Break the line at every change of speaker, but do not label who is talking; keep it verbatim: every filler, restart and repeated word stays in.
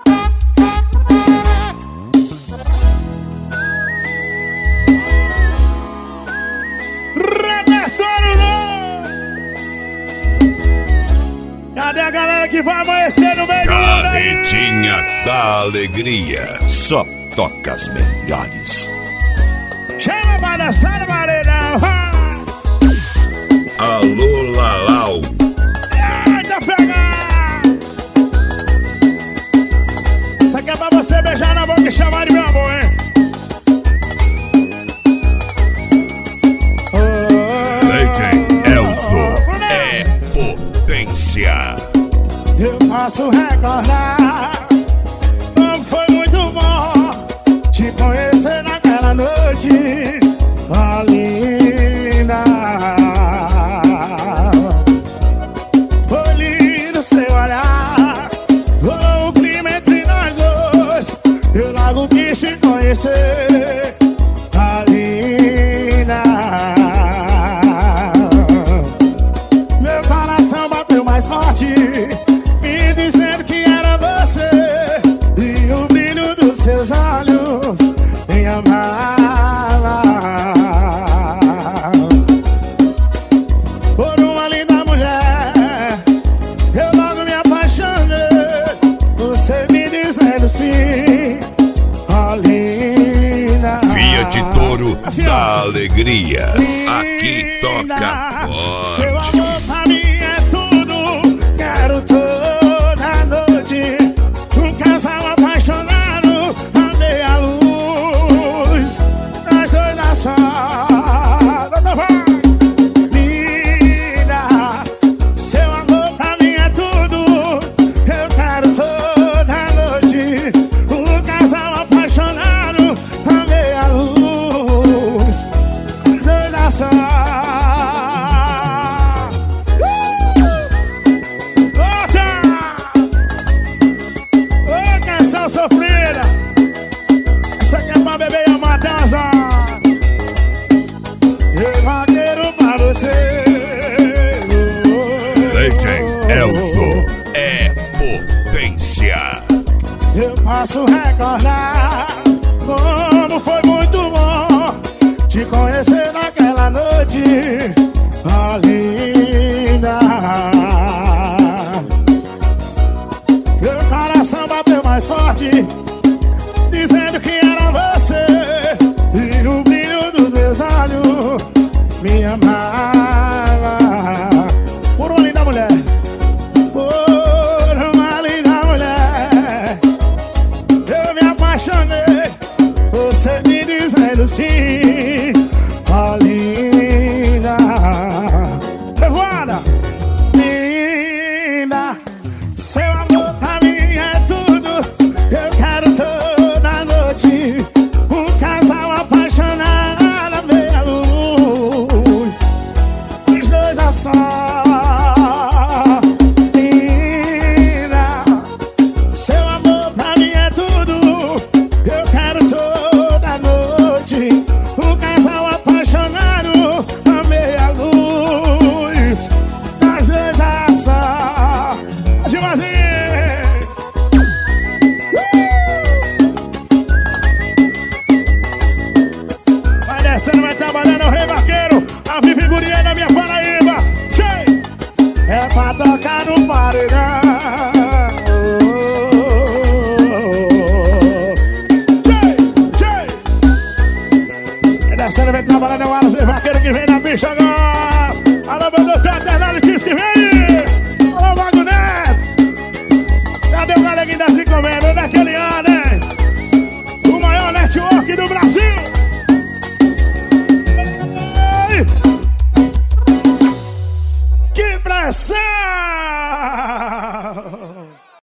Cadê a galera que vai amanhecer no meio do mundo aí?
Carretinha da Alegria. Só toca as melhores.
Chama pra dançar, Marinão.
Alô, Lalau.
Eita, pegar! Isso aqui é pra você beijar na boca e chamar de meu amor, hein?
D J Elzo é potência.
Eu posso recordar como foi muito bom te conhecer naquela noite, oh, linda. Foi lindo seu olhar, rolou um clima entre nós dois. Eu logo quis te conhecer, oh, linda. Meu coração bateu mais forte, me dizendo que era você, e o brilho dos seus olhos me amava. Por uma linda mulher, eu logo me apaixonei. Você me dizendo sim, oh, linda.
Fiat Toro
Assim,
da Alegria.
Linda,
aqui toca
seu
forte.
amor pra mim é tudo. Quero toda noite um casal apaixonado, a meia luz, nós dois na sala. Linda, seu amor pra mim é tudo. Eu quero toda noite um casal apaixonado, a meia luz, nós dois na sala. Sofrida, essa aqui é pra beber e amar até as horas. Eu vaqueiro pra você.
D J Elzo é potência.
Eu posso recordar como foi muito bom te conhecer naquela noite, oh, linda. Meu coração bateu mais forte, dizendo que era você, e o brilho dos meus olhos me amava. Por uma linda mulher, por uma linda mulher, eu me apaixonei. Você me dizendo sim, oh, linda. Levada, linda, seu amor pra mim é tudo. Eu quero toda noite um casal apaixonado, a meia luz, os dois a só. Linda, seu amor pra mim é tudo. Eu quero toda noite um casal apaixonado, a meia luz, os dois a só. Devagarzinho. Vai descendo, vai trabalhando, o Rei Vaqueiro, a figurinha da minha Paraíba. Tchê! É pra tocar no paredão. Tchê! Tchê! Vai descendo, vai trabalhando, é o Rei Vaqueiro que vem na bicha agora. Alô, meu doutor Eternado Tis que vem. Alô, Vago Neto. Cadê o galeguinho das encomendas? Onde é que ele anda, hein? O maior network do Brasil.